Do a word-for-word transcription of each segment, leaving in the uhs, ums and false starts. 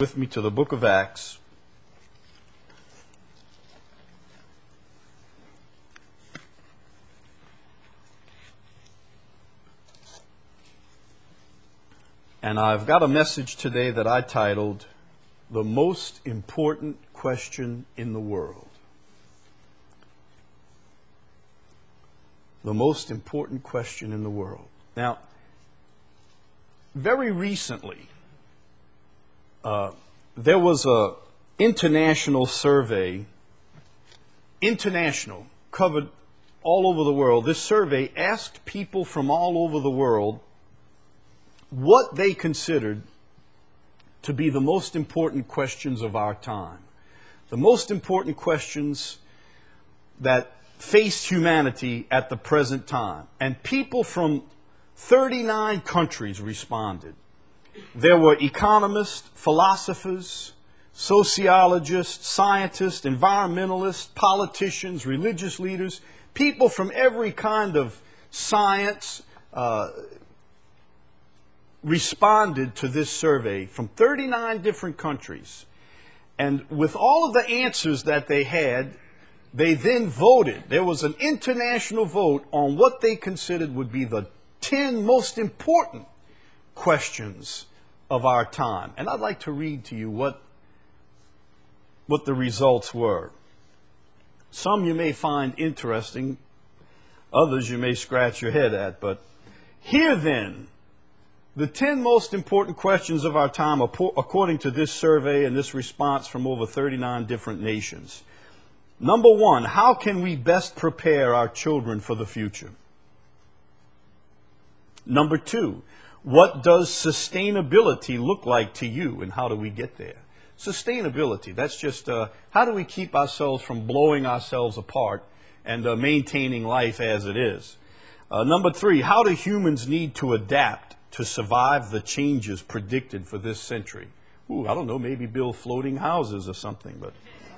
with me to the book of Acts. And I've got a message today that I titled, The Most Important Question in the World. The most important question in the world. Now, very recently, uh, there was a international survey, international, covered all over the world. This survey asked people from all over the world what they considered to be the most important questions of our time. The most important questions that face humanity at the present time. And people from thirty-nine countries responded. There were economists, philosophers, sociologists, scientists, environmentalists, politicians, religious leaders, people from every kind of science, uh, responded to this survey from thirty-nine different countries. And with all of the answers that they had, they then voted. There was an international vote on what they considered would be the ten most important questions of our time. And I'd like to read to you what, what the results were. Some you may find interesting, others you may scratch your head at, but here then, the ten most important questions of our time, according to this survey and this response from over thirty-nine different nations. Number one, how can we best prepare our children for the future? Number two, what does sustainability look like to you, and how do we get there? Sustainability, that's just uh, how do we keep ourselves from blowing ourselves apart and uh, maintaining life as it is? Uh, number three, how do humans need to adapt to survive the changes predicted for this century? Ooh, I don't know, maybe build floating houses or something. But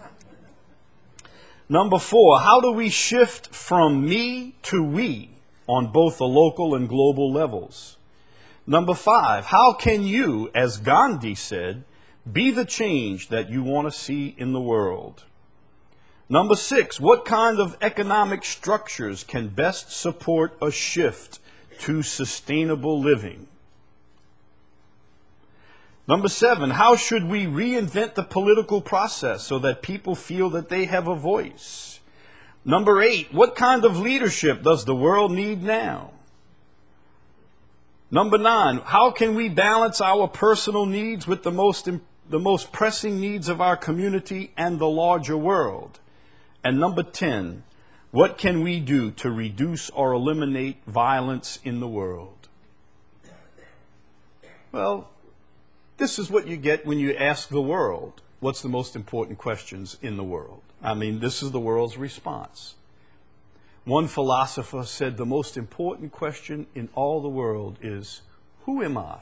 number four, how do we shift from me to we on both the local and global levels? Number five, how can you, as Gandhi said, be the change that you want to see in the world? Number six, what kind of economic structures can best support a shift to sustainable living? Number seven, how should we reinvent the political process so that people feel that they have a voice? Number eight, what kind of leadership does the world need now? Number nine, how can we balance our personal needs with the most, the most pressing needs of our community and the larger world? And number ten, what can we do to reduce or eliminate violence in the world? Well, this is what you get when you ask the world, what's the most important questions in the world? I mean, this is the world's response. One philosopher said the most important question in all the world is, who am I?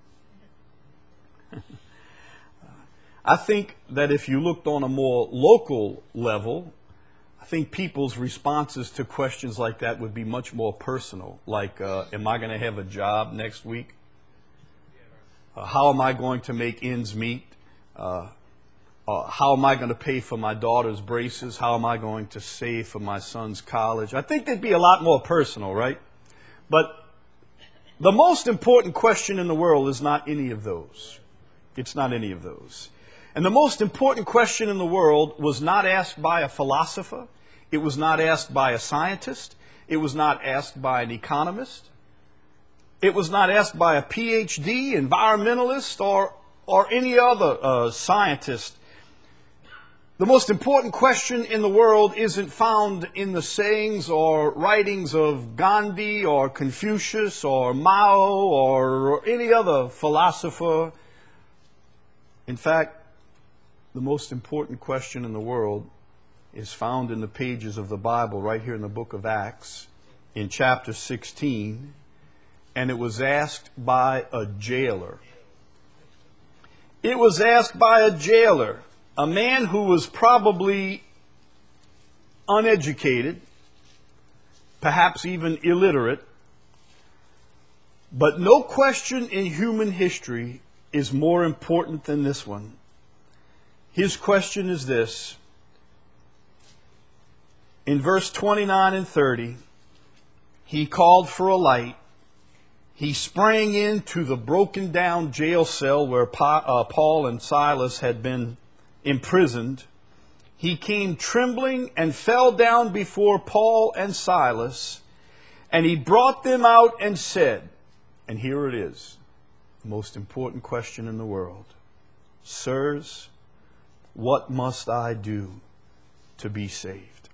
I think that if you looked on a more local level, I think people's responses to questions like that would be much more personal. Like, uh, am I going to have a job next week? Uh, how am I going to make ends meet? Uh, uh, how am I going to pay for my daughter's braces? How am I going to save for my son's college? I think they'd be a lot more personal, right? But the most important question in the world is not any of those. It's not any of those. And the most important question in the world was not asked by a philosopher. It was not asked by a scientist. It was not asked by an economist. It was not asked by a P H D, environmentalist, or, or any other uh, scientist. The most important question in the world isn't found in the sayings or writings of Gandhi or Confucius or Mao or any other philosopher. In fact, the most important question in the world is found in the pages of the Bible right here in the book of Acts in chapter sixteen. And it was asked by a jailer. It was asked by a jailer, a man who was probably uneducated, perhaps even illiterate. But no question in human history is more important than this one. His question is this. In verse twenty-nine and thirty, he called for a light. He sprang into the broken down jail cell where Paul and Silas had been imprisoned. He came trembling and fell down before Paul and Silas, and he brought them out and said, and here it is, the most important question in the world. Sirs, what must I do to be saved?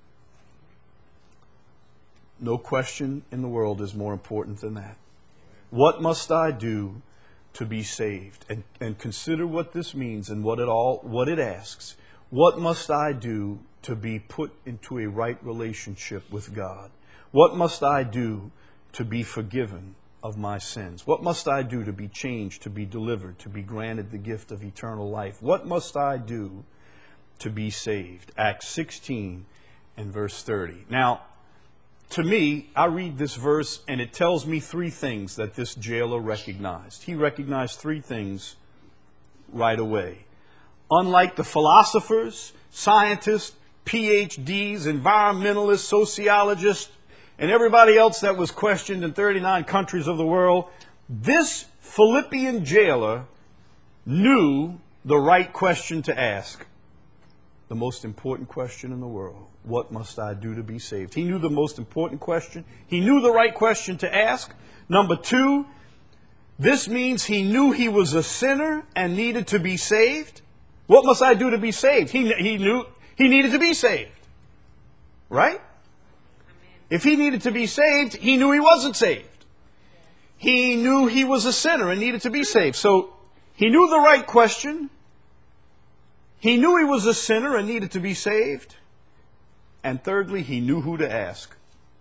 No question in the world is more important than that. What must I do to be saved? And, and consider what this means and what it all what it asks. What must I do to be put into a right relationship with God? What must I do to be forgiven of my sins? What must I do to be changed, to be delivered, to be granted the gift of eternal life? What must I do to be saved? Acts sixteen and verse thirty. Now, to me, I read this verse and it tells me three things that this jailer recognized. He recognized three things right away. Unlike the philosophers, scientists, P H Ds, environmentalists, sociologists, and everybody else that was questioned in thirty-nine countries of the world, this Philippian jailer knew the right question to ask. The most important question in the world. What must I do to be saved? He knew the most important question. He knew the right question to ask. Number two, this means he knew he was a sinner and needed to be saved. What must I do to be saved? He, he knew he needed to be saved. Right? If he needed to be saved, he knew he wasn't saved. He knew he was a sinner and needed to be saved. So he knew the right question. He knew he was a sinner and needed to be saved. And thirdly, he knew who to ask.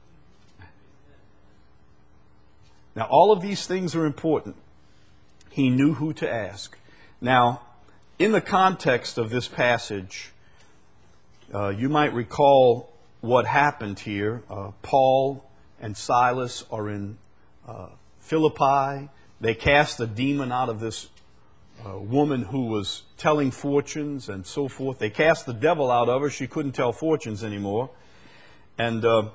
Now, all of these things are important. He knew who to ask. Now, in the context of this passage, uh, you might recall what happened here. Uh, Paul and Silas are in uh, Philippi. They cast a demon out of this uh, woman who was telling fortunes and so forth. They cast the devil out of her. She couldn't tell fortunes anymore. And uh,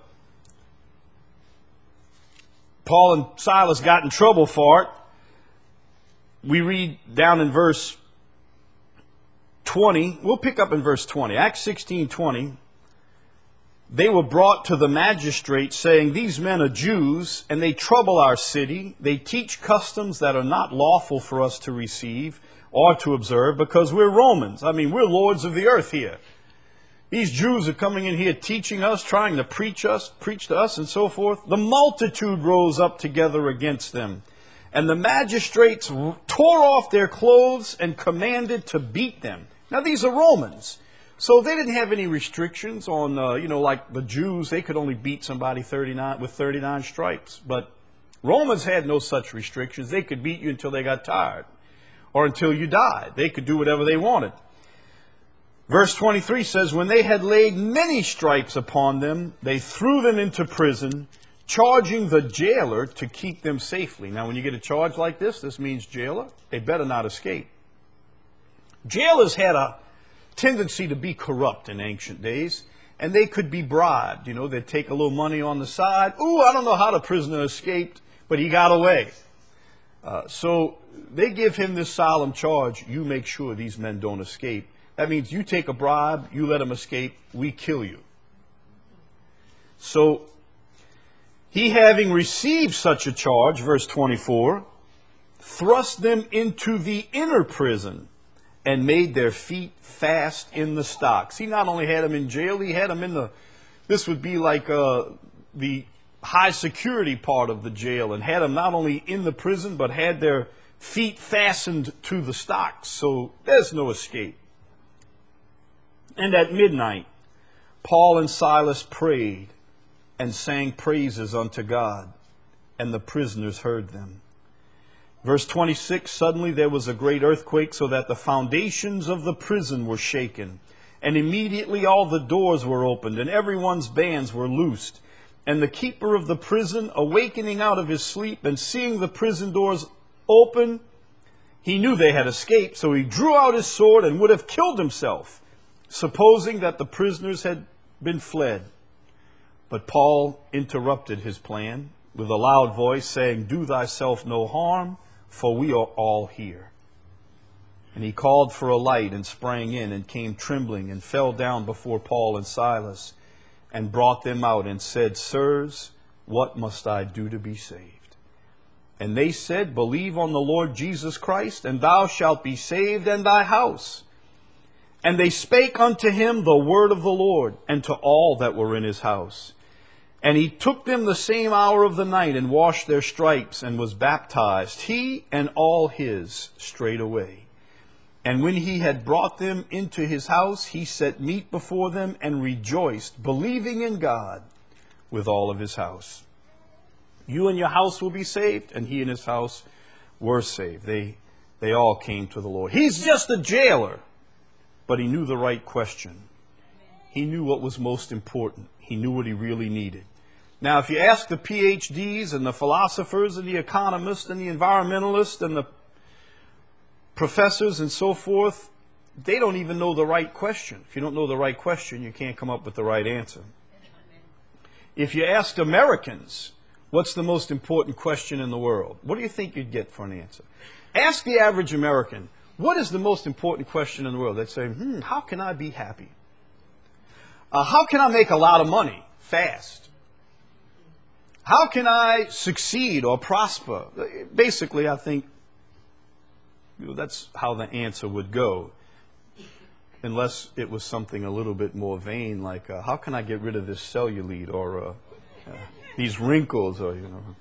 Paul and Silas got in trouble for it. We read down in verse twenty. We'll pick up in verse twenty. Acts sixteen twenty. They were brought to the magistrate, saying, "These men are Jews, and they trouble our city. They teach customs that are not lawful for us to receive or to observe, because we're Romans. I mean, we're lords of the earth here. These Jews are coming in here teaching us, trying to preach us, preach to us, and so forth." The multitude rose up together against them, and the magistrates tore off their clothes and commanded to beat them. Now, these are Romans. So they didn't have any restrictions on, uh, you know, like the Jews. They could only beat somebody thirty-nine with thirty-nine stripes. But Romans had no such restrictions. They could beat you until they got tired or until you died. They could do whatever they wanted. Verse twenty-three says, "When they had laid many stripes upon them, they threw them into prison, charging the jailer to keep them safely." Now, when you get a charge like this, this means jailer, they better not escape. Jailers had a tendency to be corrupt in ancient days, and they could be bribed. You know, they'd take a little money on the side. Ooh, I don't know how the prisoner escaped, but he got away. Uh, so they give him this solemn charge: you make sure these men don't escape. That means you take a bribe, you let them escape, we kill you. So he, having received such a charge, verse twenty-four, thrust them into the inner prison and made their feet fast in the stocks. He not only had them in jail, he had them in the, this would be like uh, the high security part of the jail, and had them not only in the prison, but had their feet fastened to the stocks. So there's no escape. And at midnight, Paul and Silas prayed and sang praises unto God, and the prisoners heard them. Verse twenty-six, "Suddenly there was a great earthquake, so that the foundations of the prison were shaken. And immediately all the doors were opened, and everyone's bands were loosed. And the keeper of the prison, awakening out of his sleep and seeing the prison doors open, He knew they had escaped, so he drew out his sword and would have killed himself, supposing that the prisoners had been fled. But Paul interrupted his plan with a loud voice, saying, "Do thyself no harm, for we are all here." And he called for a light and sprang in and came trembling and fell down before Paul and Silas and brought them out and said, "Sirs, what must I do to be saved?" And they said, "Believe on the Lord Jesus Christ, and thou shalt be saved and thy house." And they spake unto him the word of the Lord, and to all that were in his house. And he took them the same hour of the night, and washed their stripes, and was baptized, he and all his, straightway. And when he had brought them into his house, he set meat before them, and rejoiced, believing in God with all of his house. You and your house will be saved, and he and his house were saved. They, they all came to the Lord. He's just a jailer, but he knew the right question. He knew what was most important. He knew what he really needed. Now, if you ask the P H Ds and the philosophers and the economists and the environmentalists and the professors and so forth, they don't even know the right question. If you don't know the right question, you can't come up with the right answer. If you asked Americans, what's the most important question in the world? What do you think you'd get for an answer? Ask the average American, what is the most important question in the world? They'd say, hmm, how can I be happy? Uh, how can I make a lot of money fast? How can I succeed or prosper? Basically, I think you know, that's how the answer would go. Unless it was something a little bit more vain, like uh, how can I get rid of this cellulite or uh, uh, these wrinkles, or you know.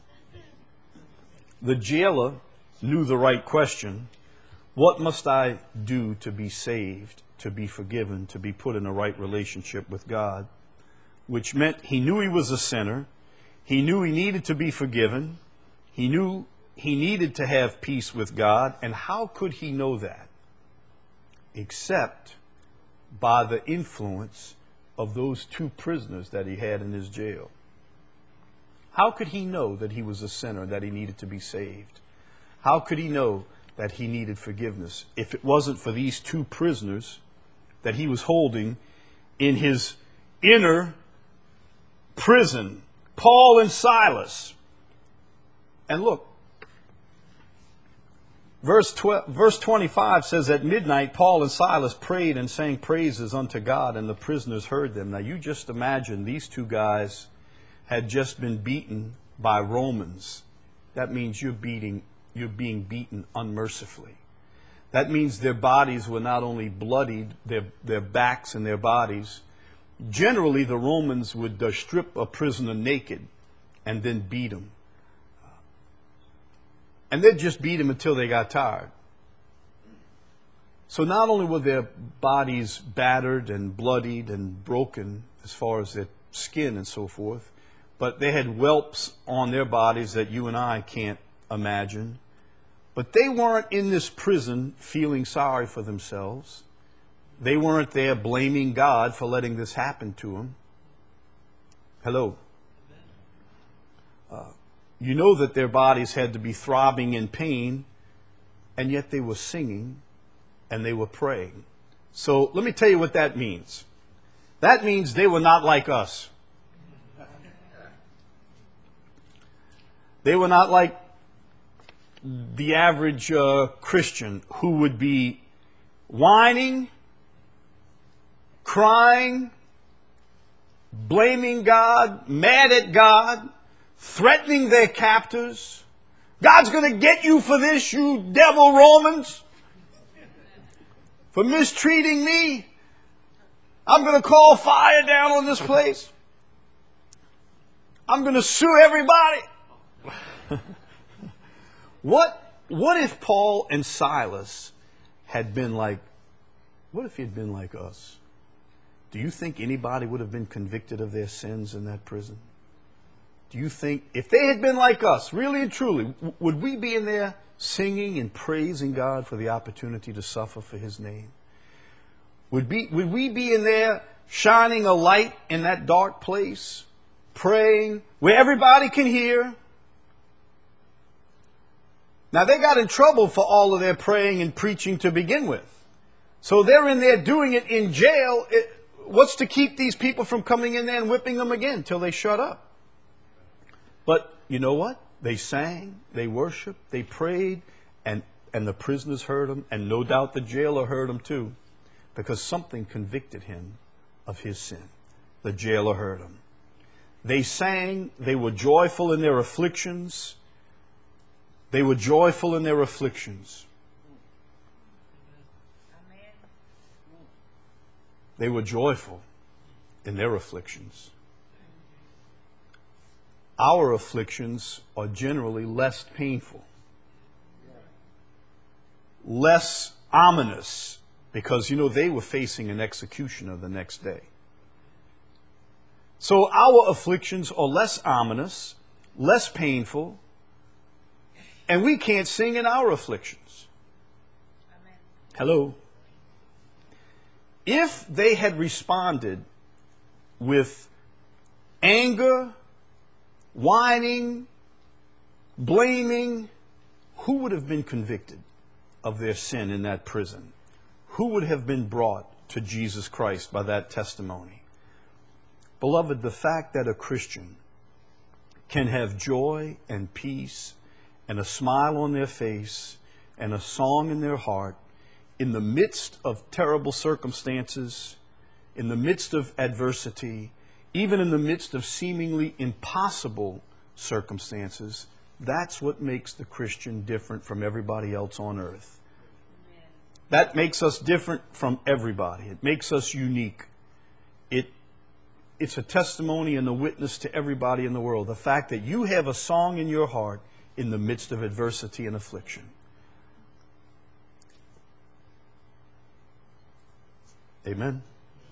The jailer knew the right question. What must I do to be saved, to be forgiven, to be put in a right relationship with God? Which meant he knew he was a sinner. He knew he needed to be forgiven. He knew he needed to have peace with God. And how could he know that? Except by the influence of those two prisoners that he had in his jail. How could he know that he was a sinner, that he needed to be saved? How could he know that he needed forgiveness if it wasn't for these two prisoners that he was holding in his inner prison, Paul and Silas? And look, verse twelve, verse twenty-five says, at midnight Paul and Silas prayed and sang praises unto God, and the prisoners heard them. Now you just imagine these two guys had just been beaten by Romans. That means you're beating, you're being beaten unmercifully. That means their bodies were not only bloodied, their, their backs and their bodies. Generally, the Romans would uh, strip a prisoner naked and then beat him. And they'd just beat him until they got tired. So not only were their bodies battered and bloodied and broken as far as their skin and so forth, but they had whelps on their bodies that you and I can't imagine. But they weren't in this prison feeling sorry for themselves. They weren't there blaming God for letting this happen to them. Hello. Uh, you know that their bodies had to be throbbing in pain, and yet they were singing and they were praying. So let me tell you what that means. That means they were not like us. They were not like the average uh, Christian who would be whining, crying, blaming God, mad at God, threatening their captors. God's going to get you for this, you devil Romans, for mistreating me. I'm going to call fire down on this place. I'm going to sue everybody. What, what if Paul and Silas had been like, what if he had been like us? Do you think anybody would have been convicted of their sins in that prison? Do you think, if they had been like us, really and truly, w- would we be in there singing and praising God for the opportunity to suffer for His name? Would, be, would we be in there shining a light in that dark place, praying, where everybody can hear? Now, they got in trouble for all of their praying and preaching to begin with. So they're in there doing it in jail. It, what's to keep these people from coming in there and whipping them again till they shut up? But you know what? They sang, they worshiped, they prayed, and, and the prisoners heard them, and no doubt the jailer heard them too, because something convicted him of his sin. The jailer heard him. They sang, they were joyful in their afflictions. They were joyful in their afflictions. They were joyful in their afflictions. Our afflictions are generally less painful, less ominous, because, you know, they were facing an executioner the next day. So our afflictions are less ominous, less painful, and we can't sing in our afflictions. Amen. Hello. If they had responded with anger, whining, blaming, who would have been convicted of their sin in that prison? Who would have been brought to Jesus Christ by that testimony? Beloved, the fact that a Christian can have joy and peace and a smile on their face and a song in their heart in the midst of terrible circumstances, in the midst of adversity, even in the midst of seemingly impossible circumstances, that's what makes the Christian different from everybody else on earth. Amen. That makes us different from everybody. It makes us unique. It, it's a testimony and a witness to everybody in the world. The fact that you have a song in your heart in the midst of adversity and affliction. Amen.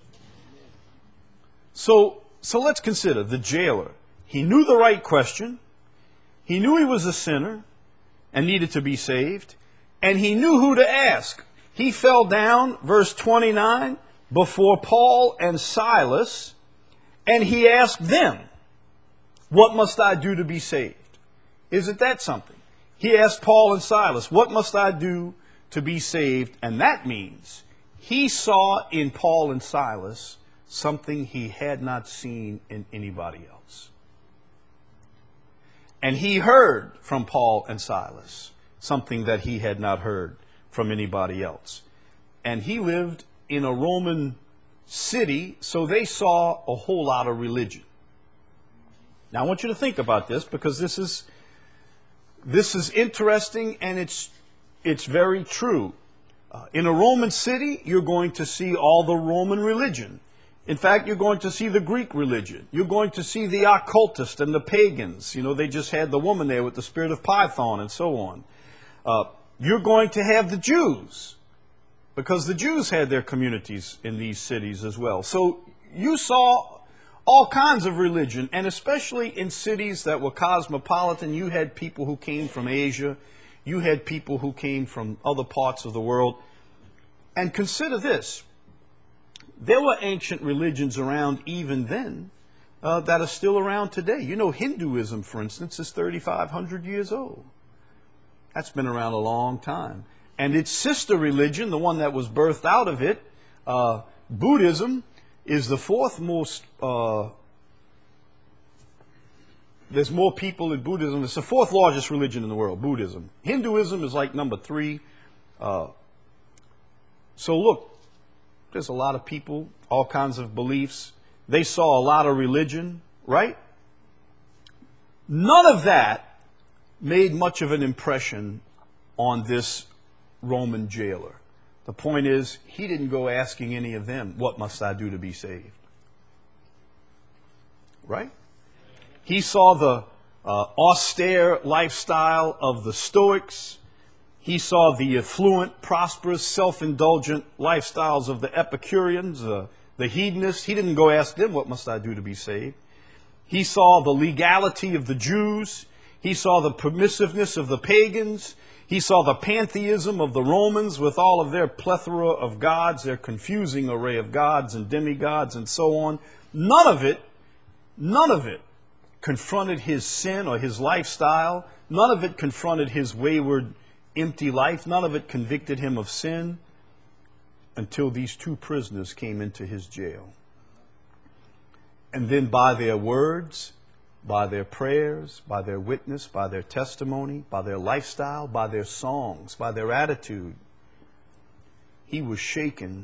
So, so let's consider the jailer. He knew the right question. He knew he was a sinner and needed to be saved. And he knew who to ask. He fell down, verse twenty-nine, before Paul and Silas, and he asked them, "What must I do to be saved?" Isn't that something? He asked Paul and Silas, "What must I do to be saved?" And that means he saw in Paul and Silas something he had not seen in anybody else. And he heard from Paul and Silas something that he had not heard from anybody else. And he lived in a Roman city, so they saw a whole lot of religion. Now I want you to think about this, because this is this is interesting, and it's it's very true. Uh, in a Roman city, you're going to see all the Roman religion. In fact, you're going to see the Greek religion. You're going to see the occultists and the pagans. You know, they just had the woman there with the spirit of Python and so on. Uh, you're going to have the Jews, because the Jews had their communities in these cities as well. So you saw all kinds of religion, and especially in cities that were cosmopolitan, you had people who came from Asia. You had people who came from other parts of the world. And consider this. There were ancient religions around even then uh, that are still around today. You know, Hinduism, for instance, is thirty-five hundred years old. That's been around a long time. And its sister religion, the one that was birthed out of it, uh, Buddhism, is the fourth most... Uh, There's more people in Buddhism. It's the fourth largest religion in the world, Buddhism. Hinduism is like number three. Uh, so look, there's a lot of people, all kinds of beliefs. They saw a lot of religion, right? None of that made much of an impression on this Roman jailer. The point is, he didn't go asking any of them, "What must I do to be saved?" Right? He saw the uh, austere lifestyle of the Stoics. He saw the affluent, prosperous, self-indulgent lifestyles of the Epicureans, uh, the hedonists. He didn't go ask them, "What must I do to be saved?" He saw the legality of the Jews. He saw the permissiveness of the pagans. He saw the pantheism of the Romans with all of their plethora of gods, their confusing array of gods and demigods and so on. None of it, none of it confronted his sin or his lifestyle None of it confronted his wayward, empty life. None of it convicted him of sin until these two prisoners came into his jail. And then by their words, by their prayers, by their witness, by their testimony, by their lifestyle, by their songs, by their attitude, he was shaken.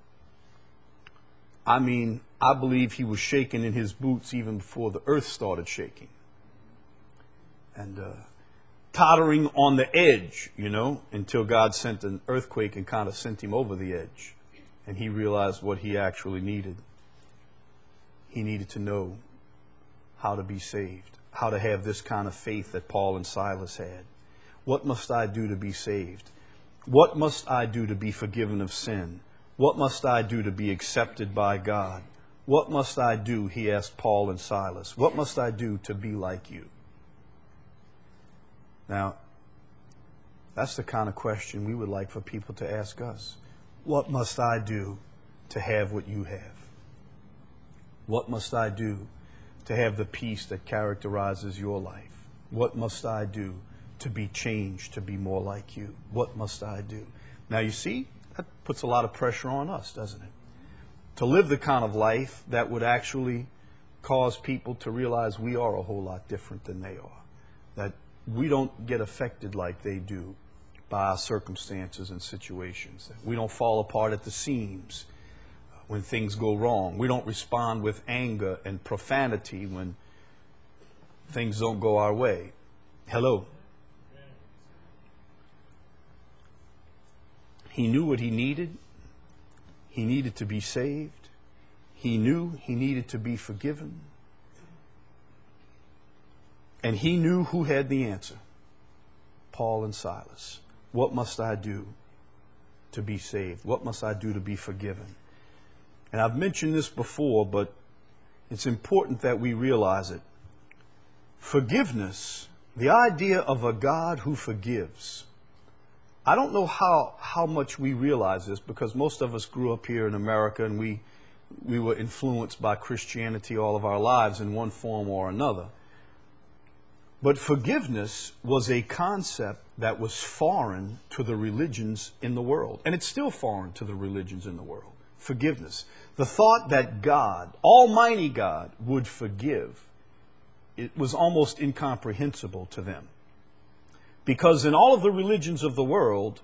I mean, I believe he was shaken in his boots even before the earth started shaking. And uh, tottering on the edge, you know, until God sent an earthquake and kind of sent him over the edge. And he realized what he actually needed. He needed to know how to be saved, how to have this kind of faith that Paul and Silas had. What must I do to be saved? What must I do to be forgiven of sin? What must I do to be accepted by God? What must I do, he asked Paul and Silas, what must I do to be like you? Now, that's the kind of question we would like for people to ask us. What must I do to have what you have? What must I do to have the peace that characterizes your life? What must I do to be changed, to be more like you? What must I do? Now, you see, that puts a lot of pressure on us, doesn't it? To live the kind of life that would actually cause people to realize we are a whole lot different than they are. That we don't get affected like they do by our circumstances and situations. That we don't fall apart at the seams when things go wrong. We don't respond with anger and profanity when things don't go our way. Hello. He knew what he needed. He needed to be saved. He knew he needed to be forgiven. And he knew who had the answer. Paul and Silas. What must I do to be saved? What must I do to be forgiven? And I've mentioned this before, but it's important that we realize it. Forgiveness, the idea of a God who forgives. I don't know how, how much we realize this, because most of us grew up here in America and we, we were influenced by Christianity all of our lives in one form or another. But forgiveness was a concept that was foreign to the religions in the world. And it's still foreign to the religions in the world. Forgiveness. The thought that God, Almighty God, would forgive, it was almost incomprehensible to them. Because in all of the religions of the world,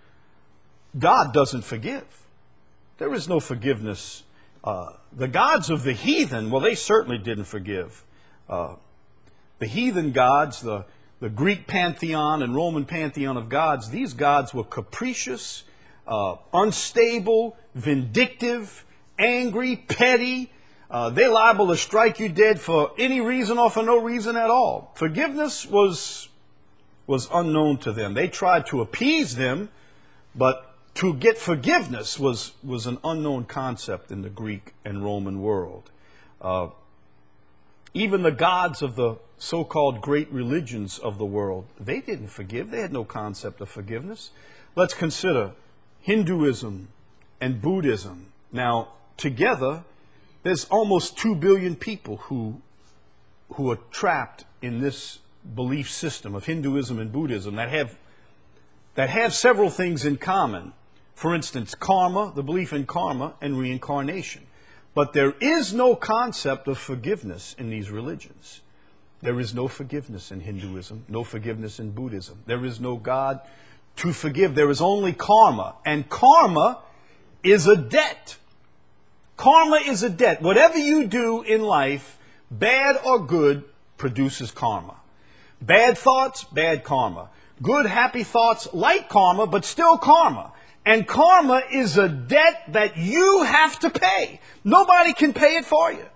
God doesn't forgive. There is no forgiveness. Uh, the gods of the heathen, well, they certainly didn't forgive. Uh, the heathen gods, the, the Greek pantheon and Roman pantheon of gods, these gods were capricious, uh, unstable, vindictive, angry, petty. Uh, they're liable to strike you dead for any reason or for no reason at all. Forgiveness was, was unknown to them. They tried to appease them, but to get forgiveness was, was an unknown concept in the Greek and Roman world. Uh, even the gods of the so-called great religions of the world, they didn't forgive. They had no concept of forgiveness. Let's consider Hinduism and Buddhism. Now, together, there's almost two billion people who, who are trapped in this belief system of Hinduism and Buddhism that have, that have several things in common. For instance, karma, the belief in karma, and reincarnation. But there is no concept of forgiveness in these religions. There is no forgiveness in Hinduism, no forgiveness in Buddhism. There is no God to forgive. There is only karma. And karma is a debt. Karma is a debt. Whatever you do in life, bad or good, produces karma. Bad thoughts, bad karma. Good, happy thoughts, light karma, but still karma. And karma is a debt that you have to pay. Nobody can pay it for you.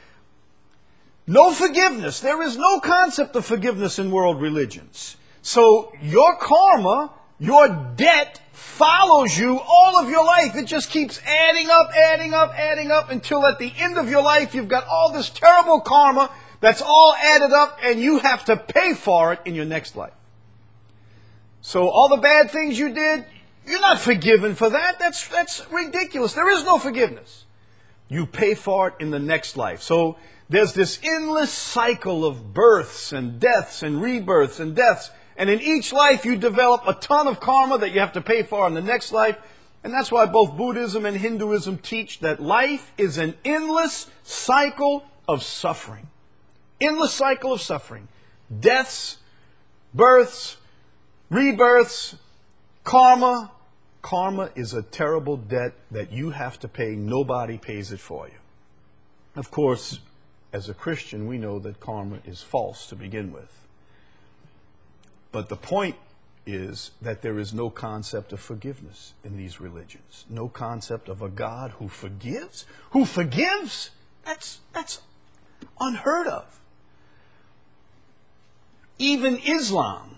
No forgiveness. There is no concept of forgiveness in world religions. So your karma, your debt, follows you all of your life. It just keeps adding up, adding up, adding up until at the end of your life you've got all this terrible karma that's all added up and you have to pay for it in your next life. So all the bad things you did, you're not forgiven for that. That's, that's ridiculous. There is no forgiveness. you pay for it in the next life. So there's this endless cycle of births and deaths and rebirths and deaths. And in each life you develop a ton of karma that you have to pay for in the next life. And that's why both Buddhism and Hinduism teach that life is an endless cycle of suffering. Endless cycle of suffering. Deaths, births, rebirths, karma. Karma is a terrible debt that you have to pay. Nobody pays it for you. Of course, as a Christian, we know that karma is false to begin with. But the point is that there is no concept of forgiveness in these religions. No concept of a God who forgives. Who forgives? That's, that's unheard of. Even Islam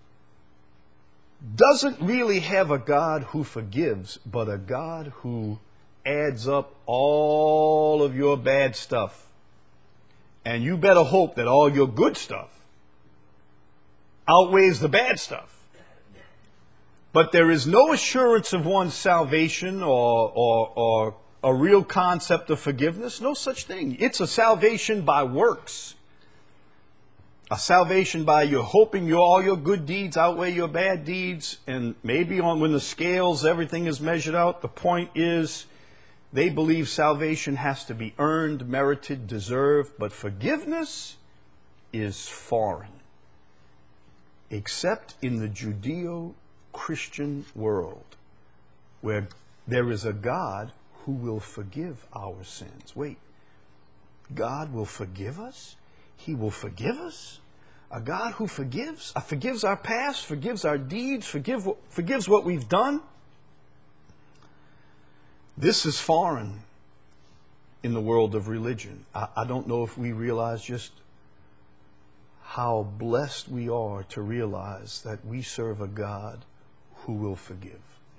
doesn't really have a God who forgives, but a God who adds up all of your bad stuff. And you better hope that all your good stuff outweighs the bad stuff. But there is no assurance of one's salvation or, or, or a real concept of forgiveness. No such thing. It's a salvation by works. A salvation by you hoping your, all your good deeds outweigh your bad deeds. And maybe on when the scales, everything is measured out. The point is, they believe salvation has to be earned, merited, deserved. But forgiveness is foreign. Except in the Judeo-Christian world, where there is a God who will forgive our sins. Wait, God will forgive us? He will forgive us? A God who forgives? Uh, forgives our past, forgives our deeds, forgive, forgives what we've done? This is foreign in the world of religion. I, I don't know if we realize just how blessed we are to realize that we serve a God who will forgive.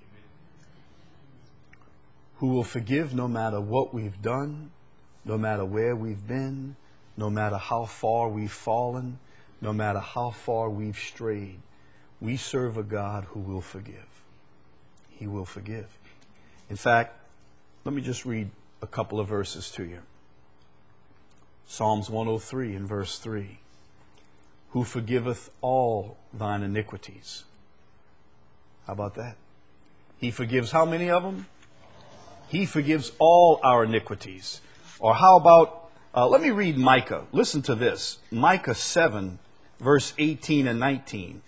Who will forgive no matter what we've done, no matter where we've been, no matter how far we've fallen, no matter how far we've strayed. We serve a God who will forgive. He will forgive. In fact, let me just read a couple of verses to you. Psalms one oh three and verse three. Who forgiveth all thine iniquities. How about that? He forgives how many of them? He forgives all our iniquities. Or how about, uh, let me read Micah. Listen to this. Micah seven, verse eighteen and nineteen.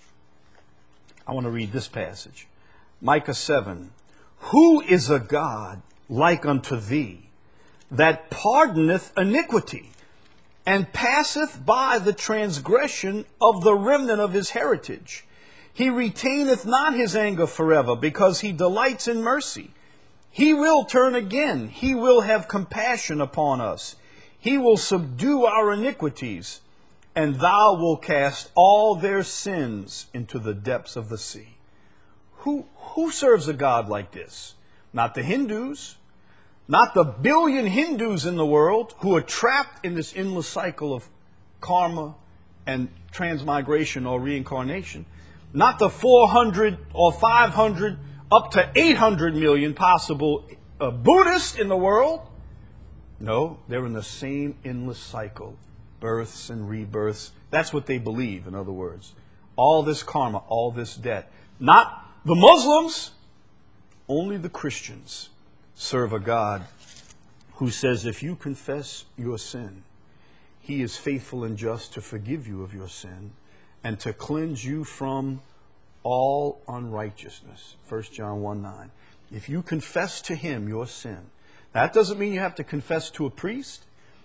I want to read this passage. Micah seven. Who is a God like unto thee, that pardoneth iniquity, and passeth by the transgression of the remnant of his heritage? He retaineth not his anger forever, because he delights in mercy. He will turn again. He will have compassion upon us. He will subdue our iniquities, and thou wilt cast all their sins into the depths of the sea. Who, who serves a God like this? Not the Hindus. Not the billion Hindus in the world who are trapped in this endless cycle of karma and transmigration or reincarnation. Not the four hundred or five hundred up to eight hundred million possible uh, Buddhists in the world. No, they're in the same endless cycle. Births and rebirths. That's what they believe, in other words. All this karma, all this debt. Not the Muslims. Only the Christians serve a God who says if you confess your sin, He is faithful and just to forgive you of your sin and to cleanse you from all unrighteousness. First John one nine. If you confess to Him your sin, that doesn't mean you have to confess to a priest,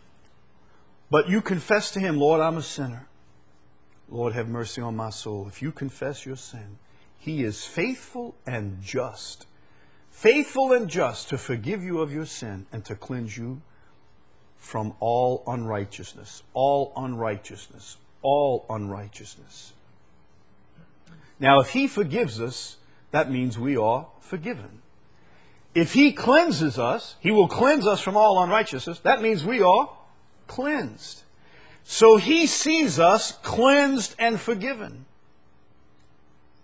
but you confess to Him, Lord, I'm a sinner. Lord, have mercy on my soul. If you confess your sin, He is faithful and just. Faithful and just to forgive you of your sin and to cleanse you from all unrighteousness. All unrighteousness. All unrighteousness. Now, if He forgives us, that means we are forgiven. If He cleanses us, He will cleanse us from all unrighteousness. That means we are cleansed. So He sees us cleansed and forgiven.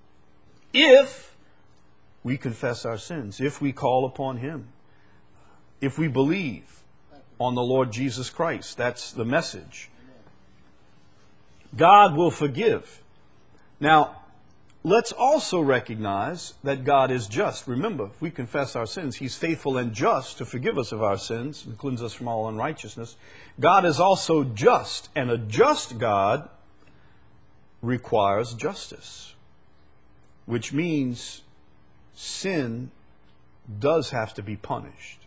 If we confess our sins, if we call upon Him. if we believe on the Lord Jesus Christ. That's the message. God will forgive. Now, let's also recognize that God is just. Remember, if we confess our sins, He's faithful and just to forgive us of our sins and cleanse us from all unrighteousness. God is also just, and a just God requires justice, which means sin does have to be punished.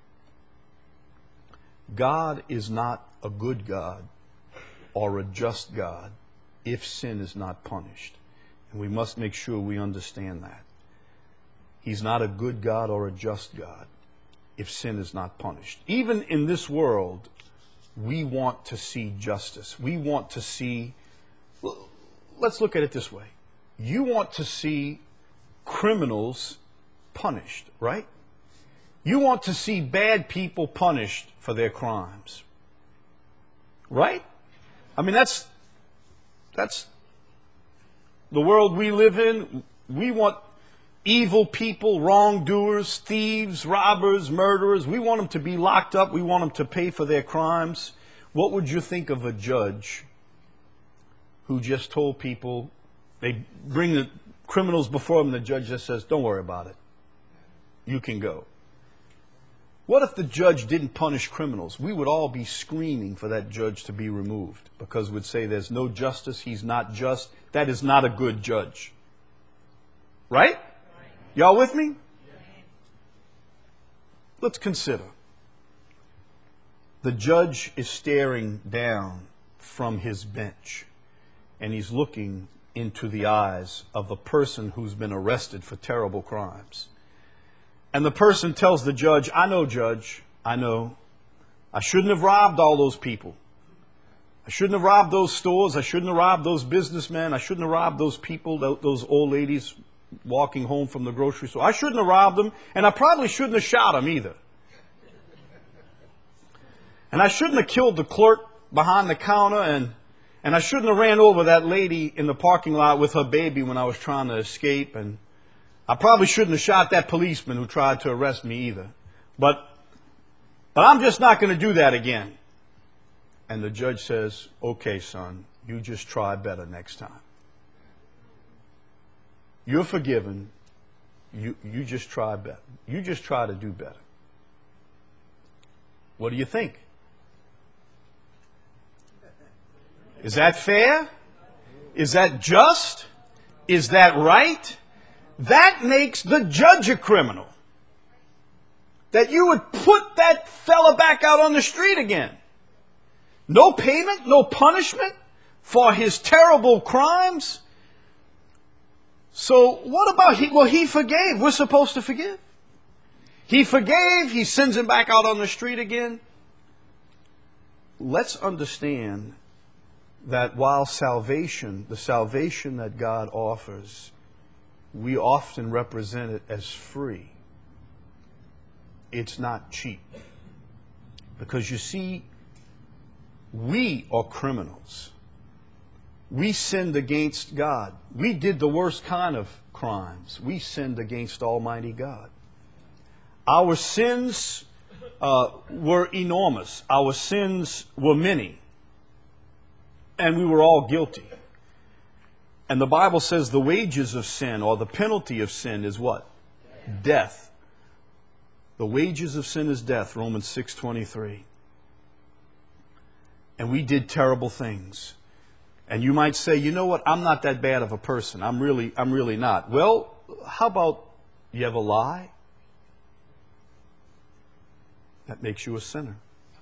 God is not a good God or a just God if sin is not punished. And we must make sure we understand that. He's not a good God or a just God if sin is not punished. Even in this world, we want to see justice. We want to see, let's look at it this way. You want to see criminals punished, right? You want to see bad people punished for their crimes, right? I mean, that's that's the world we live in. We want evil people, wrongdoers, thieves, robbers, murderers. We want them to be locked up. We want them to pay for their crimes. What would you think of a judge who just told people, they bring the criminals before him, and the judge just says, don't worry about it. You can go. What if the judge didn't punish criminals? We would all be screaming for that judge to be removed because we'd say there's no justice, he's not just. That is not a good judge. Right? Y'all with me? Let's consider. The judge is staring down from his bench, and he's looking into the eyes of the person who's been arrested for terrible crimes. And the person tells the judge, I know, Judge, I know. I shouldn't have robbed all those people. I shouldn't have robbed those stores. I shouldn't have robbed those businessmen. I shouldn't have robbed those people, those old ladies walking home from the grocery store. I shouldn't have robbed them, and I probably shouldn't have shot them either. And I shouldn't have killed the clerk behind the counter, and, and I shouldn't have ran over that lady in the parking lot with her baby when I was trying to escape, and I probably shouldn't have shot that policeman who tried to arrest me either. But, but I'm just not going to do that again. And the judge says, okay, son, you just try better next time. You're forgiven. You, you just try better. You just try to do better. What do you think? Is that fair? Is that just? Is that right? That makes the judge a criminal. That you would put that fella back out on the street again. No payment, no punishment for his terrible crimes. So what about he? Well, he forgave. We're supposed to forgive. He forgave. He sends him back out on the street again. Let's understand that while salvation, the salvation that God offers, we often represent it as free. It's not cheap. Because you see, we are criminals. We sinned against God. We did the worst kind of crimes. We sinned against Almighty God. Our sins uh, were enormous. Our sins were many. And we were all guilty. And the Bible says the wages of sin, or the penalty of sin, is what? Death. Death. The wages of sin is death, Romans six twenty-three. And we did terrible things. And you might say, you know what, I'm not that bad of a person. I'm really, I'm really not. Well, how about you have a lie? That makes you a sinner.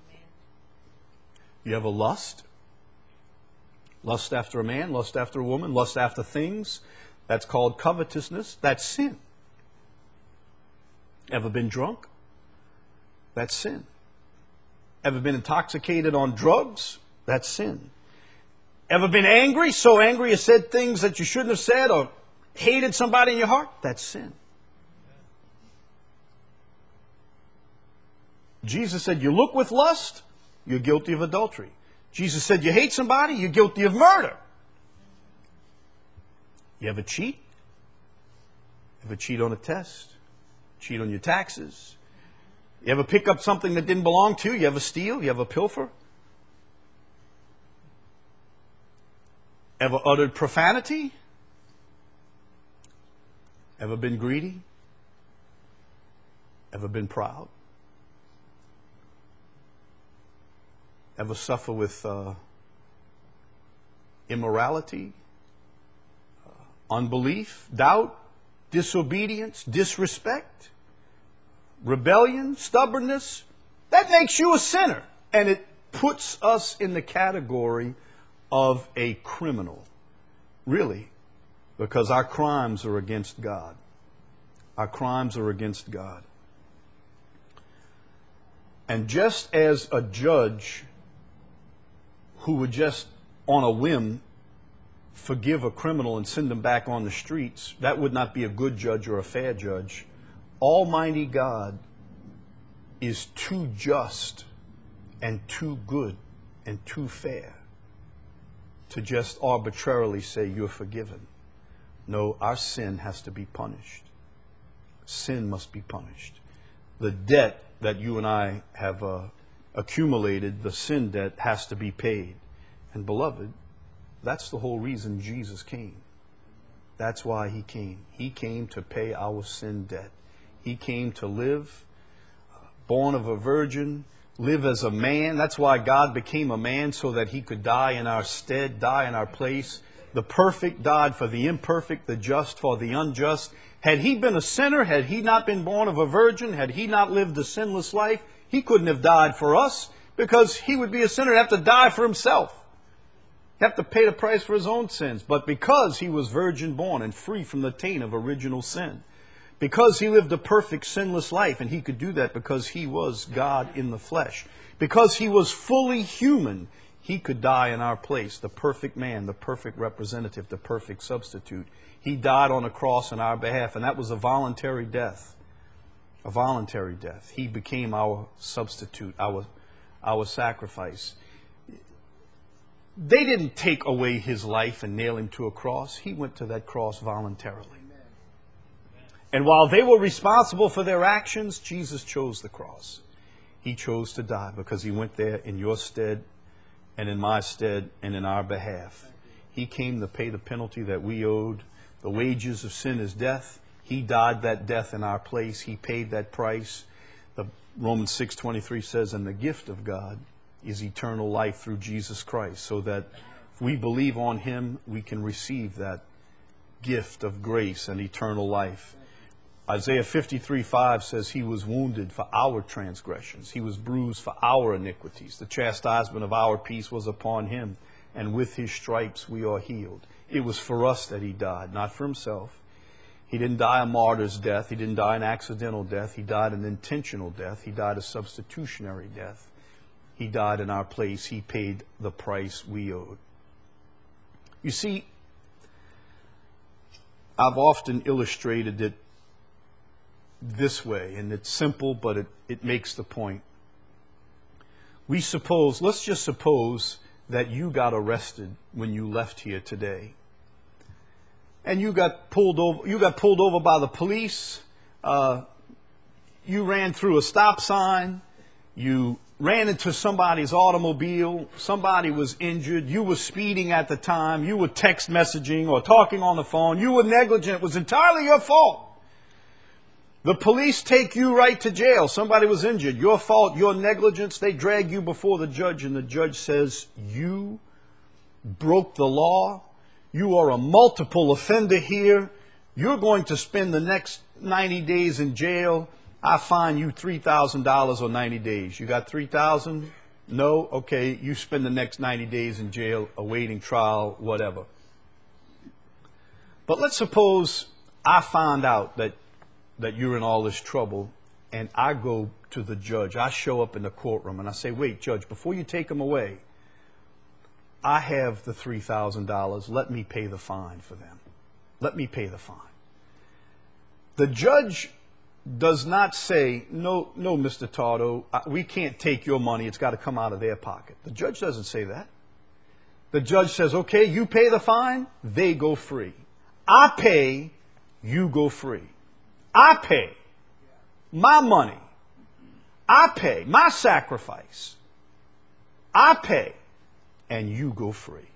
You have a lust? Lust after a man, lust after a woman, lust after things. That's called covetousness. That's sin. Ever been drunk? That's sin. Ever been intoxicated on drugs? That's sin. Ever been angry? So angry you said things that you shouldn't have said, or hated somebody in your heart? That's sin. Jesus said, you look with lust, you're guilty of adultery. Jesus said, you hate somebody, you're guilty of murder. You ever cheat? Ever cheat on a test? Cheat on your taxes? You ever pick up something that didn't belong to you? You ever steal? You ever pilfer? Ever uttered profanity? Ever been greedy? Ever been proud? Ever suffer with uh, immorality, uh, unbelief, doubt, disobedience, disrespect, rebellion, stubbornness? That makes you a sinner. And it puts us in the category of a criminal. Really. Because our crimes are against God. Our crimes are against God. And just as a judge who would just on a whim forgive a criminal and send them back on the streets, that would not be a good judge or a fair judge. Almighty God is too just and too good and too fair to just arbitrarily say you're forgiven. No, our sin has to be punished. Sin must be punished. The debt that you and I have uh, accumulated, the sin debt, has to be paid. And beloved, that's the whole reason Jesus came. That's why he came. He came to pay our sin debt. He came to live, uh, born of a virgin, live as a man. That's why God became a man, so that he could die in our stead, die in our place. The perfect died for the imperfect, the just for the unjust. Had he been a sinner, had he not been born of a virgin, had he not lived a sinless life, he couldn't have died for us, because he would be a sinner and have to die for himself. He'd have to pay the price for his own sins. But because he was virgin born and free from the taint of original sin, because he lived a perfect sinless life, and he could do that because he was God in the flesh, because he was fully human, he could die in our place, the perfect man, the perfect representative, the perfect substitute. He died on a cross on our behalf, and that was a voluntary death. A voluntary death. He became our substitute, our, our sacrifice. They didn't take away his life and nail him to a cross. He went to that cross voluntarily. And while they were responsible for their actions, Jesus chose the cross. He chose to die because he went there in your stead and in my stead and in our behalf. He came to pay the penalty that we owed. The wages of sin is death. He died that death in our place. He paid that price. The Romans six twenty-three says, and the gift of God is eternal life through Jesus Christ, so that if we believe on him, we can receive that gift of grace and eternal life. Isaiah fifty-three five says he was wounded for our transgressions. He was bruised for our iniquities. The chastisement of our peace was upon him, and with his stripes we are healed. It was for us that he died, not for himself. He didn't die a martyr's death. He didn't die an accidental death. He died an intentional death. He died a substitutionary death. He died in our place. He paid the price we owed. You see, I've often illustrated it this way, and it's simple, but it, it makes the point. We suppose, let's just suppose that you got arrested when you left here today. And you got pulled over, you got pulled over by the police. Uh, you ran through a stop sign. You ran into somebody's automobile. Somebody was injured. You were speeding at the time. You were text messaging or talking on the phone. You were negligent. It was entirely your fault. The police take you right to jail. Somebody was injured. Your fault, your negligence. They drag you before the judge, and the judge says, you broke the law. You are a multiple offender here. You're going to spend the next ninety days in jail. I fine you three thousand dollars or ninety days. You got three thousand dollars? No? Okay, you spend the next ninety days in jail, awaiting trial, whatever. But let's suppose I find out that that you're in all this trouble, and I go to the judge. I show up in the courtroom, and I say, wait, judge, before you take them away, I have the three thousand dollars. Let me pay the fine for them. Let me pay the fine. The judge does not say, no, no, Mister Tardo, we can't take your money. It's got to come out of their pocket. The judge doesn't say that. The judge says, okay, you pay the fine, they go free. I pay, you go free. I pay my money. I pay, my sacrifice. I pay, and you go free.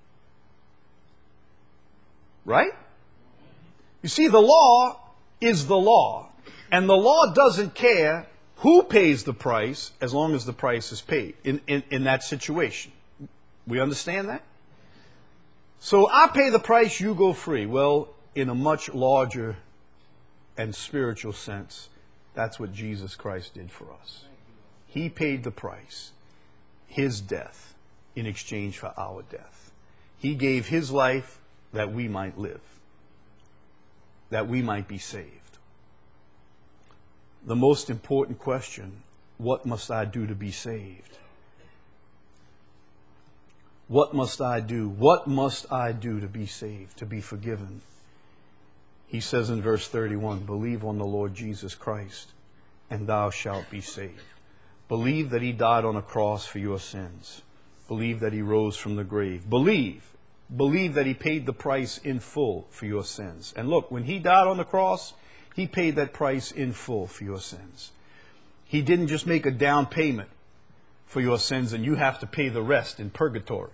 Right? You see, the law is the law. And the law doesn't care who pays the price as long as the price is paid in, in, in that situation. We understand that? So I pay the price, you go free. Well, in a much larger and spiritual sense, that's what Jesus Christ did for us. He paid the price, his death, in exchange for our death. He gave his life that we might live, that we might be saved. The most important question, what must I do to be saved? What must I do? What must I do to be saved, to be forgiven? He says in verse thirty-one, believe on the Lord Jesus Christ, and thou shalt be saved. Believe that he died on a cross for your sins. Believe that he rose from the grave. Believe. Believe that he paid the price in full for your sins. And look, when he died on the cross, he paid that price in full for your sins. He didn't just make a down payment for your sins and you have to pay the rest in purgatory.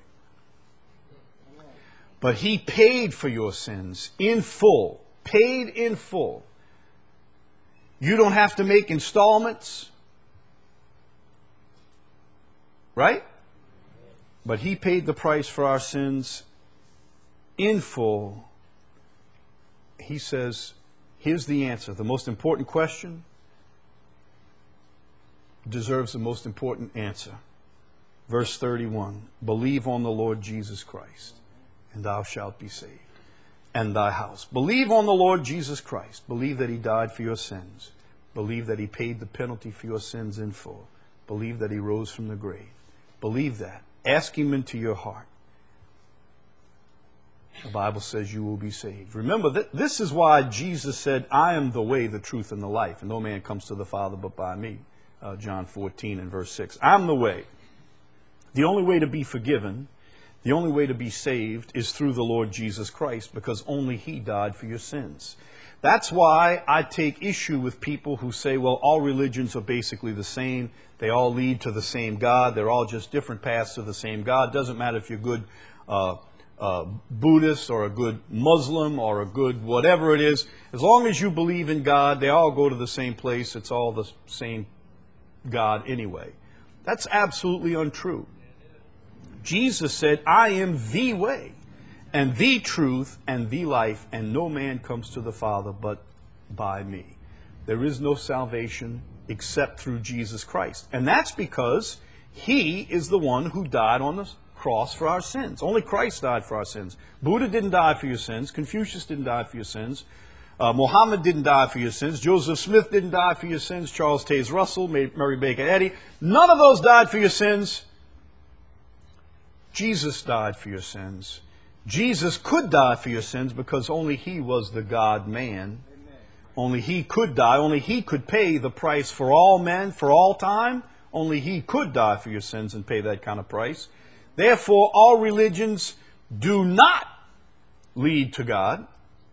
But he paid for your sins in full. Paid in full. You don't have to make installments. Right? But he paid the price for our sins in full. He says, here's the answer. The most important question deserves the most important answer. Verse thirty-one, believe on the Lord Jesus Christ, and thou shalt be saved, and thy house. Believe on the Lord Jesus Christ. Believe that he died for your sins. Believe that he paid the penalty for your sins in full. Believe that he rose from the grave. Believe that. Ask him into your heart. The Bible says you will be saved. Remember, th- this is why Jesus said, I am the way, the truth, and the life, and no man comes to the Father but by me. Uh, John fourteen and verse six. I'm the way. The only way to be forgiven, the only way to be saved is through the Lord Jesus Christ, because only he died for your sins. That's why I take issue with people who say, well, all religions are basically the same. They all lead to the same God. They're all just different paths to the same God. Doesn't matter if you're good uh, uh, Buddhist or a good Muslim or a good whatever it is. As long as you believe in God, they all go to the same place. It's all the same God anyway. That's absolutely untrue. Jesus said, I am the way and the truth and the life, and no man comes to the Father but by me. There is no salvation except through Jesus Christ. And that's because he is the one who died on the cross for our sins. Only Christ died for our sins. Buddha didn't die for your sins. Confucius didn't die for your sins. Uh, Muhammad didn't die for your sins. Joseph Smith didn't die for your sins. Charles Taze Russell, Mary Baker Eddy. None of those died for your sins. Jesus died for your sins. Jesus could die for your sins because only he was the God-man. Only he could die. Only he could pay the price for all men, for all time. Only he could die for your sins and pay that kind of price. Therefore, all religions do not lead to God.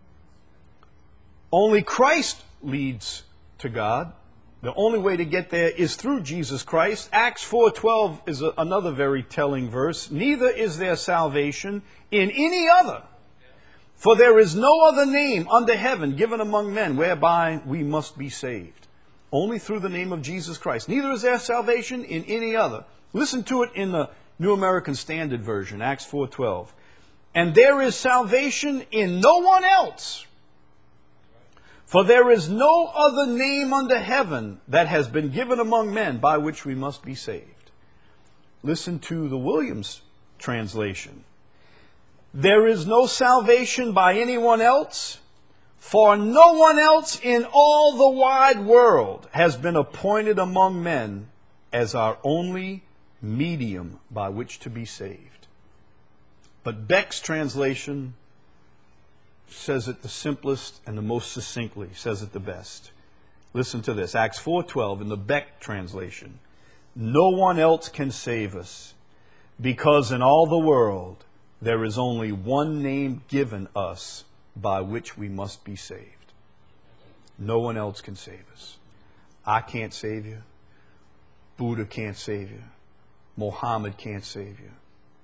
Only Christ leads to God. The only way to get there is through Jesus Christ. Acts four twelve is a, another very telling verse. Neither is there salvation in any other. For there is no other name under heaven given among men whereby we must be saved. Only through the name of Jesus Christ. Neither is there salvation in any other. Listen to it in the New American Standard Version, Acts four twelve. And there is salvation in no one else. For there is no other name under heaven that has been given among men by which we must be saved. Listen to the Williams translation. There is no salvation by anyone else, for no one else in all the wide world has been appointed among men as our only medium by which to be saved. But Beck's translation says it the simplest and the most succinctly, says it the best. Listen to this, Acts four twelve in the Beck translation. No one else can save us, because in all the world there is only one name given us by which we must be saved. No one else can save us. I can't save you. Buddha can't save you. Mohammed can't save you.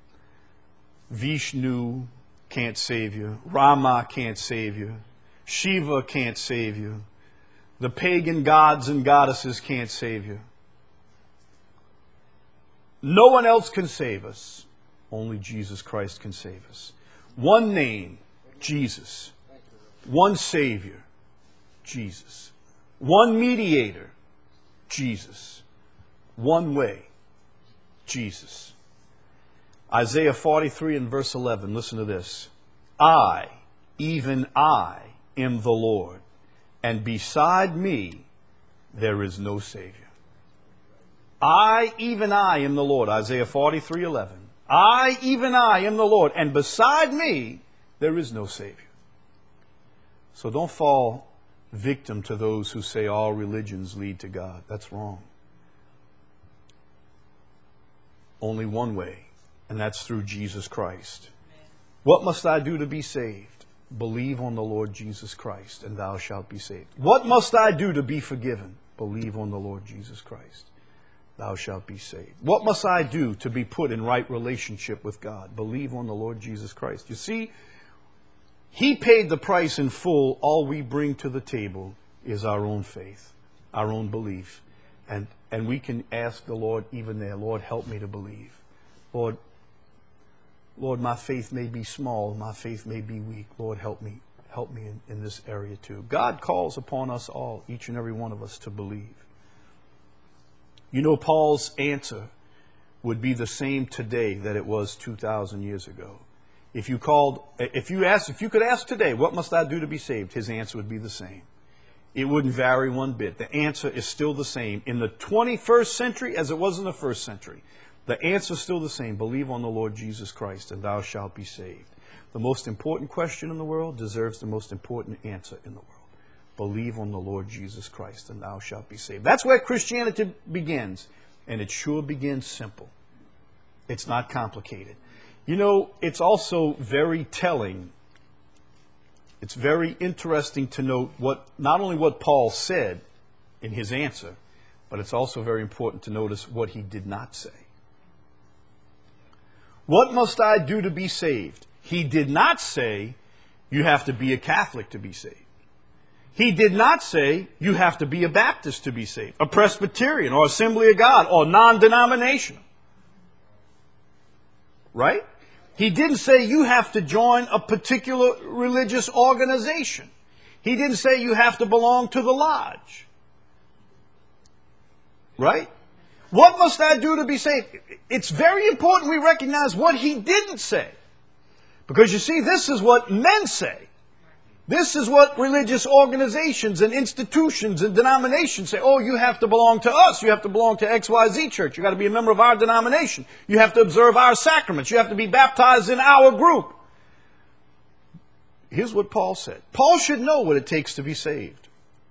Vishnu can't save you. Rama can't save you. Shiva can't save you. The pagan gods and goddesses can't save you. No one else can save us. Only Jesus Christ can save us. One name, Jesus. One Savior, Jesus. One mediator, Jesus. One way, Jesus. Isaiah forty-three and verse eleven, listen to this. I, even I, am the Lord, and beside me there is no Savior. I, even I, am the Lord. Isaiah forty-three eleven. I, even I, am the Lord, and beside me there is no Savior. So don't fall victim to those who say all religions lead to God. That's wrong. Only one way, and that's through Jesus Christ. What must I do to be saved? Believe on the Lord Jesus Christ, and thou shalt be saved. What must I do to be forgiven? Believe on the Lord Jesus Christ. Thou shalt be saved. What must I do to be put in right relationship with God? Believe on the Lord Jesus Christ. You see, He paid the price in full. All we bring to the table is our own faith, our own belief. And, and we can ask the Lord even there, Lord, help me to believe. Lord, Lord, my faith may be small. My faith may be weak. Lord, help me. Help me in, in this area too. God calls upon us all, each and every one of us, to believe. You know, Paul's answer would be the same today that it was two thousand years ago. If you called, if you asked, if you could ask today, what must I do to be saved? His answer would be the same. It wouldn't vary one bit. The answer is still the same in the twenty-first century as it was in the first century. The answer is still the same. Believe on the Lord Jesus Christ, and thou shalt be saved. The most important question in the world deserves the most important answer in the world. Believe on the Lord Jesus Christ, and thou shalt be saved. That's where Christianity begins, and it sure begins simple. It's not complicated. You know, it's also very telling. It's very interesting to note what not only what Paul said in his answer, but it's also very important to notice what he did not say. What must I do to be saved? He did not say you have to be a Catholic to be saved. He did not say you have to be a Baptist to be saved, a Presbyterian or Assembly of God or non-denominational. Right? He didn't say you have to join a particular religious organization. He didn't say you have to belong to the lodge. Right? What must I do to be saved? It's very important we recognize what he didn't say. Because you see, this is what men say. This is what religious organizations and institutions and denominations say. Oh, you have to belong to us. You have to belong to X Y Z church. You got to be a member of our denomination. You have to observe our sacraments. You have to be baptized in our group. Here's what Paul said. Paul should know what it takes to be saved.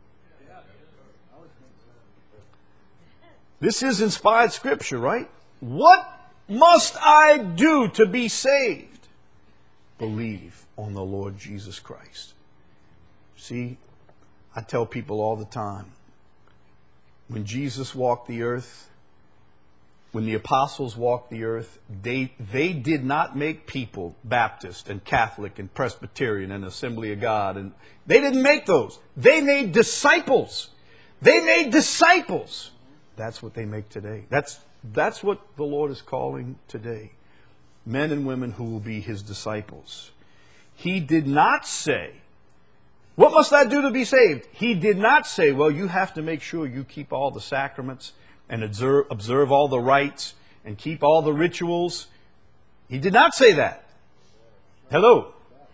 This is inspired scripture, right? What must I do to be saved? Believe on the Lord Jesus Christ. See, I tell people all the time, when Jesus walked the earth, when the apostles walked the earth, they, they did not make people Baptist and Catholic and Presbyterian and Assembly of God. And they didn't make those. They made disciples. They made disciples. That's what they make today. That's, that's what the Lord is calling today. Men and women who will be His disciples. He did not say, what must I do to be saved? He did not say, well, you have to make sure you keep all the sacraments and observe, observe all the rites and keep all the rituals. He did not say that. Hello.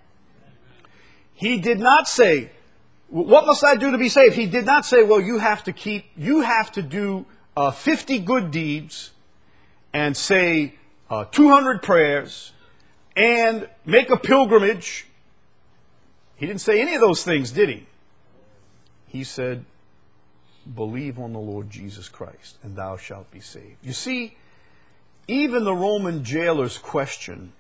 He did not say, what must I do to be saved? He did not say, well, you have to keep, you have to do uh, fifty good deeds and say uh, two hundred prayers and make a pilgrimage. He didn't say any of those things, did he? He said, believe on the Lord Jesus Christ, and thou shalt be saved. You see, even the Roman jailer's question,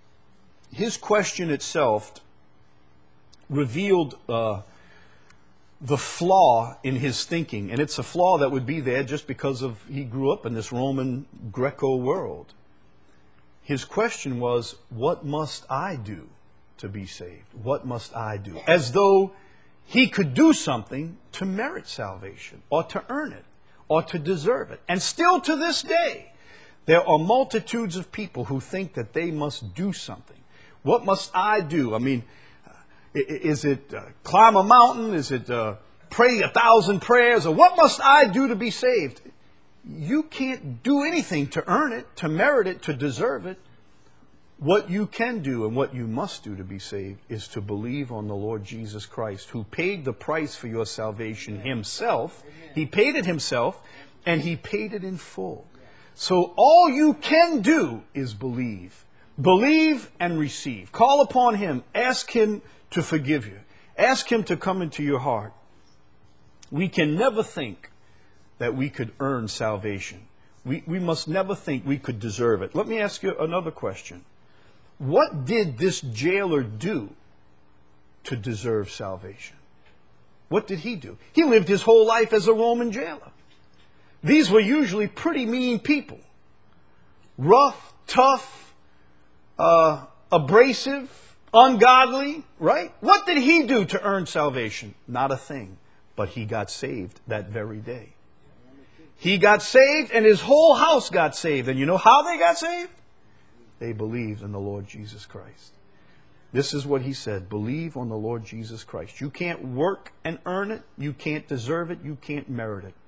his question itself revealed uh, the flaw in his thinking, and it's a flaw that would be there just because of he grew up in this Roman Greco world. His question was, what must I do to be saved? What must I do? As though he could do something to merit salvation, or to earn it, or to deserve it. And still to this day, there are multitudes of people who think that they must do something. What must I do? I mean, is it uh, climb a mountain? Is it uh, pray a thousand prayers? Or what must I do to be saved? You can't do anything to earn it, to merit it, to deserve it. What you can do and what you must do to be saved is to believe on the Lord Jesus Christ, who paid the price for your salvation himself. He paid it himself, and he paid it in full. So all you can do is believe. Believe and receive. Call upon him. Ask him to forgive you. Ask him to come into your heart. We can never think that we could earn salvation. We, we must never think we could deserve it. Let me ask you another question. What did this jailer do to deserve salvation? What did he do? He lived his whole life as a Roman jailer. These were usually pretty mean people. Rough, tough, uh, abrasive, ungodly, right? What did he do to earn salvation? Not a thing. But he got saved that very day. He got saved and his whole house got saved. And you know how they got saved? They believed in the Lord Jesus Christ. This is what he said. Believe on the Lord Jesus Christ. You can't work and earn it. You can't deserve it. You can't merit it.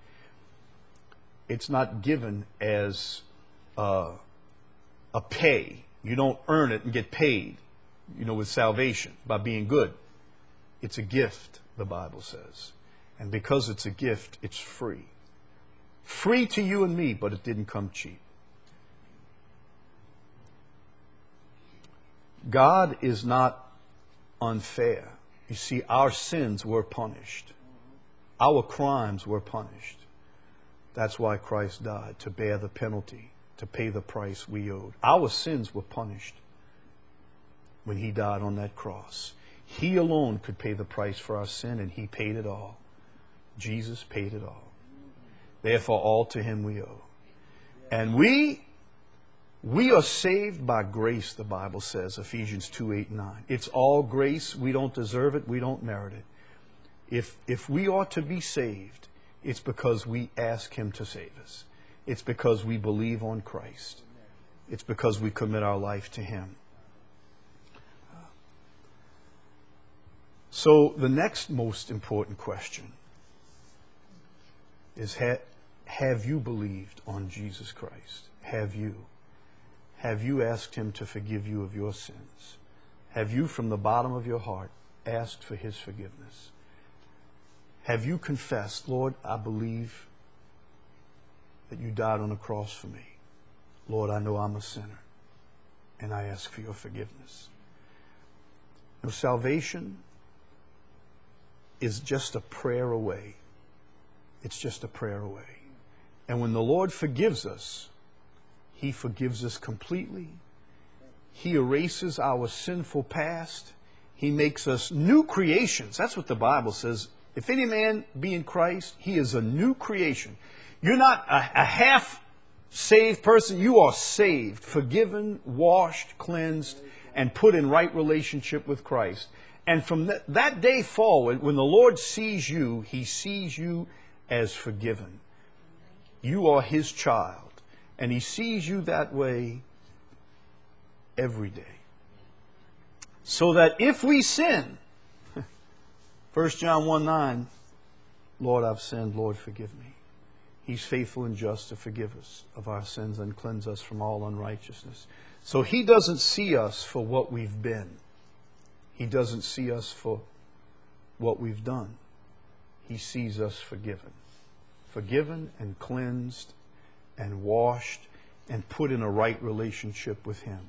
It's not given as uh, a pay. You don't earn it and get paid, you know, with salvation by being good. It's a gift, the Bible says. And because it's a gift, it's free. Free to you and me, but it didn't come cheap. God is not unfair. You see, our sins were punished. Our crimes were punished. That's why Christ died, to bear the penalty, to pay the price we owed. Our sins were punished when he died on that cross. He alone could pay the price for our sin, and he paid it all. Jesus paid it all. Therefore, all to him we owe. And we, we are saved by grace, the Bible says, Ephesians two, eight, and nine. It's all grace. We don't deserve it. We don't merit it. If, if we ought to be saved, it's because we ask him to save us. It's because we believe on Christ. It's because we commit our life to him. So the next most important question is, ha- have you believed on Jesus Christ? Have you? Have you asked him to forgive you of your sins? Have you, from the bottom of your heart, asked for his forgiveness? Have you confessed, Lord, I believe that you died on the cross for me. Lord, I know I'm a sinner, and I ask for your forgiveness. Now, salvation is just a prayer away. It's just a prayer away. And when the Lord forgives us, he forgives us completely. He erases our sinful past. He makes us new creations. That's what the Bible says. If any man be in Christ, he is a new creation. You're not a, a half-saved person. You are saved, forgiven, washed, cleansed, and put in right relationship with Christ. And from that, that day forward, when the Lord sees you, he sees you as forgiven. You are his child. And he sees you that way every day. So that if we sin, First John one nine, Lord, I've sinned, Lord, forgive me. He's faithful and just to forgive us of our sins and cleanse us from all unrighteousness. So he doesn't see us for what we've been. He doesn't see us for what we've done. He sees us forgiven. Forgiven and cleansed and washed and put in a right relationship with him.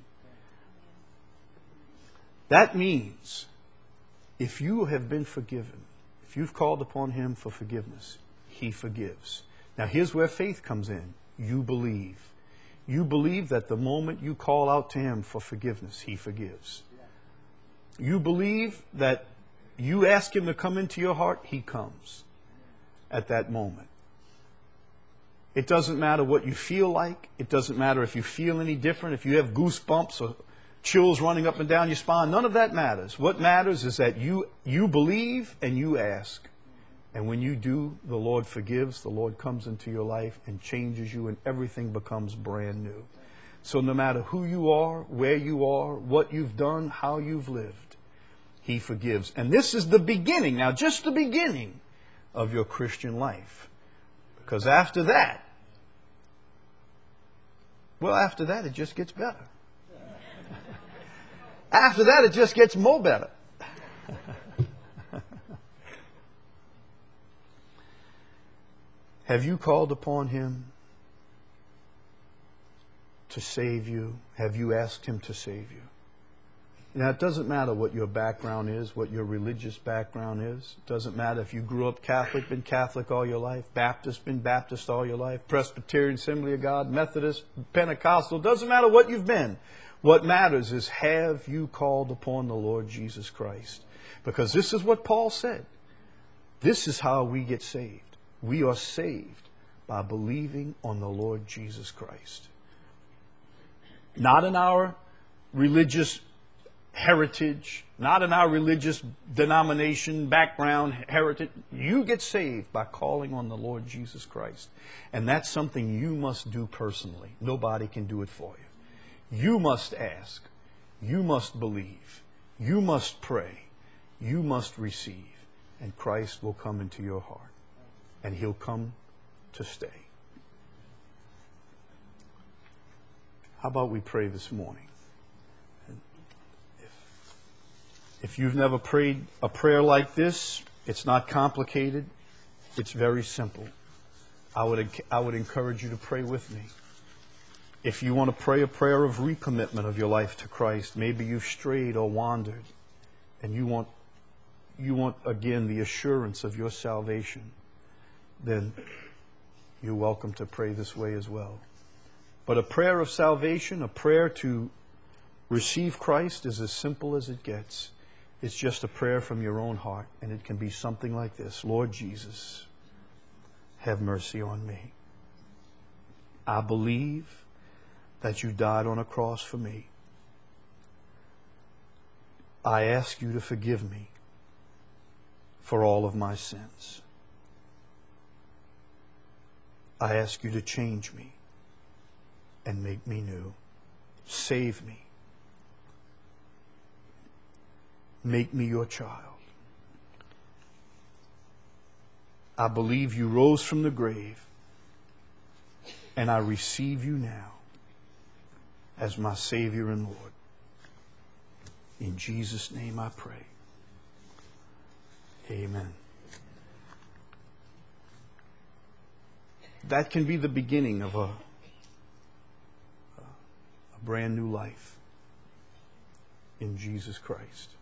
That means if you have been forgiven, if you've called upon him for forgiveness, he forgives. Now here's where faith comes in. You believe. You believe that the moment you call out to him for forgiveness, he forgives. You believe that you ask him to come into your heart, he comes at that moment. It doesn't matter what you feel like. It doesn't matter if you feel any different, if you have goosebumps or chills running up and down your spine. None of that matters. What matters is that you, you believe and you ask. And when you do, the Lord forgives, the Lord comes into your life and changes you, and everything becomes brand new. So no matter who you are, where you are, what you've done, how you've lived, he forgives. And this is the beginning, now just the beginning of your Christian life. Because after that, well, after that, it just gets better. After that, it just gets more better. Have you called upon him to save you? Have you asked him to save you? Now, it doesn't matter what your background is, what your religious background is. It doesn't matter if you grew up Catholic, been Catholic all your life, Baptist, been Baptist all your life, Presbyterian, Assembly of God, Methodist, Pentecostal. It doesn't matter what you've been. What matters is, have you called upon the Lord Jesus Christ? Because this is what Paul said. This is how we get saved. We are saved by believing on the Lord Jesus Christ. Not in our religious heritage, not in our religious denomination, background, heritage. You get saved by calling on the Lord Jesus Christ. And that's something you must do personally. Nobody can do it for you. You must ask. You must believe. You must pray. You must receive. And Christ will come into your heart. And he'll come to stay. How about we pray this morning? If, if you've never prayed a prayer like this, it's not complicated. It's very simple. I would, I would encourage you to pray with me. If you want to pray a prayer of recommitment of your life to Christ, maybe you've strayed or wandered, and you want, you want again the assurance of your salvation, then you're welcome to pray this way as well. But a prayer of salvation, a prayer to receive Christ, is as simple as it gets. It's just a prayer from your own heart, and it can be something like this. Lord Jesus, have mercy on me. I believe that you died on a cross for me. I ask you to forgive me for all of my sins. I ask you to change me and make me new. Save me. Make me your child. I believe you rose from the grave, and I receive you now as my Savior and Lord. In Jesus' name I pray. Amen. That can be the beginning of a, a brand new life in Jesus Christ.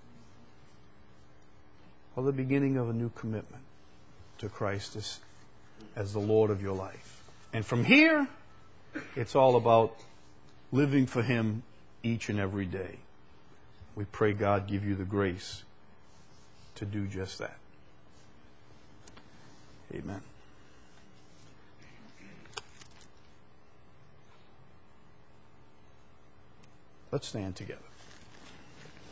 Or the beginning of a new commitment to Christ as, as the Lord of your life. And from here, it's all about living for Him each and every day. We pray God give you the grace to do just that. Amen. Let's stand together.